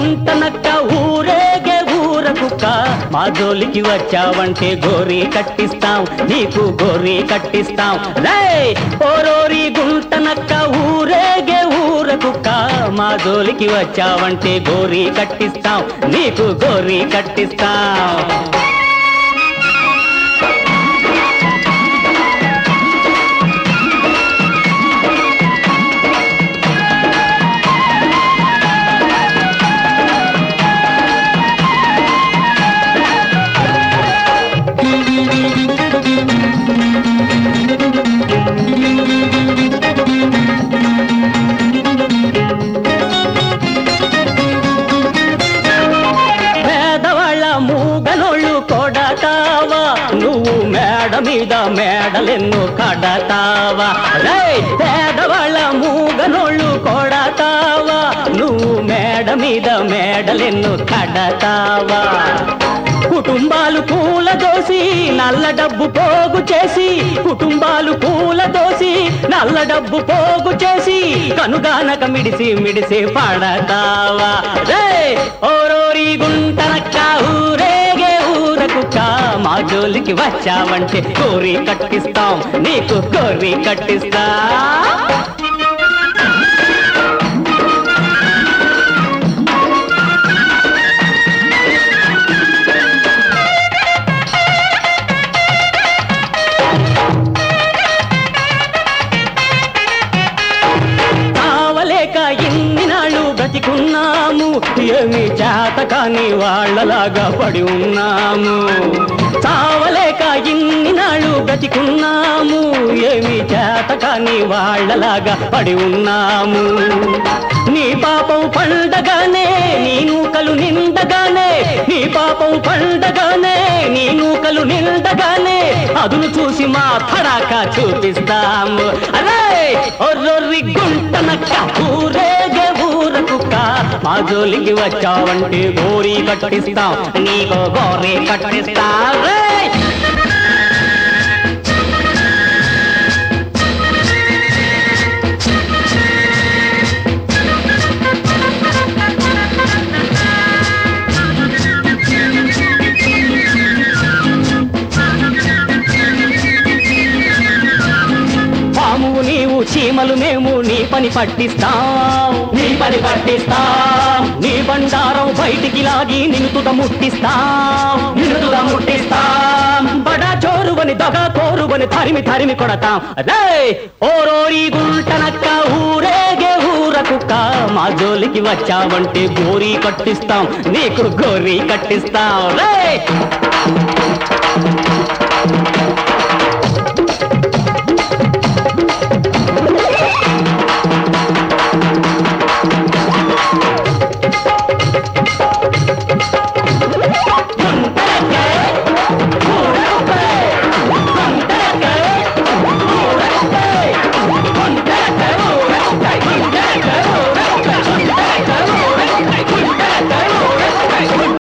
గుంటనక్క ఊరేగే ఊర కుక్క మా జోలికి వచ్చావంటే గోరి కట్టిస్తాం నీకు గోరి కట్టిస్తాం రే ఓరోరి గుంటనక్క ఊరేగే ఊర కుక్క మా జోలికి వచ్చావంటే గోరి కట్టిస్తాం నీకు గోరి కట్టిస్తాం నువ్వు మేడ మీద మేడలెన్ను కడతావా రే పేదవాళ్ళ మూగనోళ్ళు కొడతావా నువ్వు మేడ మీద మేడలెన్ను కడతావా కుటుంబాలు పూల దోసి నల్ల డబ్బు పోగు చేసి కుటుంబాలు పూల దోసి నల్ల డబ్బు పోగు చేసి కనుగానక మిడిసి మిడిసి పడతావా రే ఓరోరి గుంటనక్క ఊరేగే ఊర కుక్క మా జోలికి వచ్చావంటే కోరి కట్టిస్తాం నీకు కోరి కట్టిస్తా బ్రతికున్నాము ఏమి చేత కాని వాళ్ళలాగా పడి ఉన్నాము చావలేక ఇన్ని నాళ్ళు బ్రతికున్నాము ఏమి చేత కాని వాళ్ళలాగా పడి ఉన్నాము నీ పాపం పండగానే నీ నూకలు నిండగానే నీ పాపం పండగానే నీ నూకలు నిండగానే అదును చూసి మా పడాక చూపిస్తాము అరే ఒర్రొర్రి గుంటనక్క ఊరేగే ఊర కుక్క మా జోలికి వచ్చావంటే గోరి కట్టిస్తాం నీకు గోరి కట్టిస్తా నీవు చీమలు మేము నీ పని పట్టిస్తాం నీ పని పట్టిస్తాం నీ బండారం బయటికి లాగి నిన్నుతుద ముట్టిస్తాం నిన్నుతుద ముట్టిస్తాం బడా చోరువని దగా కోరువని తరిమి తరిమి కొడతాం రే ఓరోరి గుంటనక్క ఊరేగే ఊర కుక్క మా జోలికి వచ్చావంటే గోరి కట్టిస్తాం నీకు గోరి కట్టిస్తాం రే